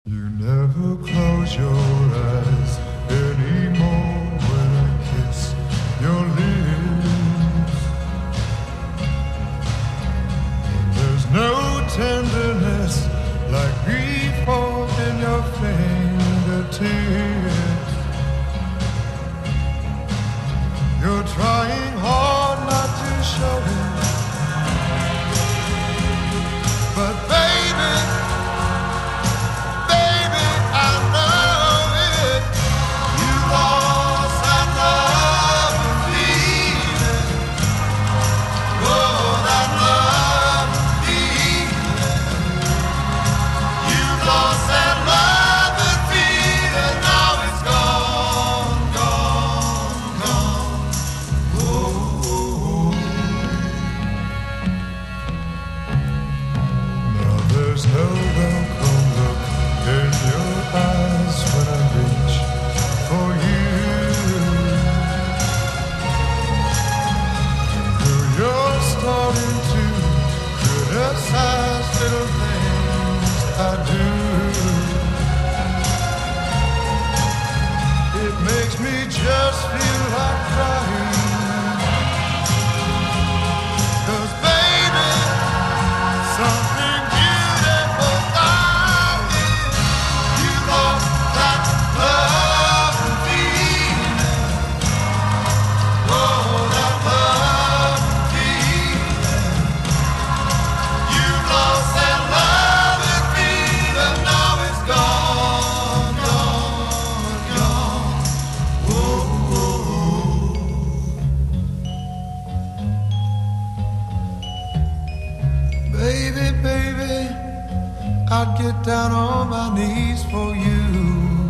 You never close your eyes anymore when I kiss your lips. There's no tenderness like before in your fingertips. You're trying hard not to show it, but baby, there's no welcome look in your eyes when I reach for you. You're starting to criticize little things I do. It makes me just feel like crying. 'Cause baby, something baby, I'd get down on my knees for you.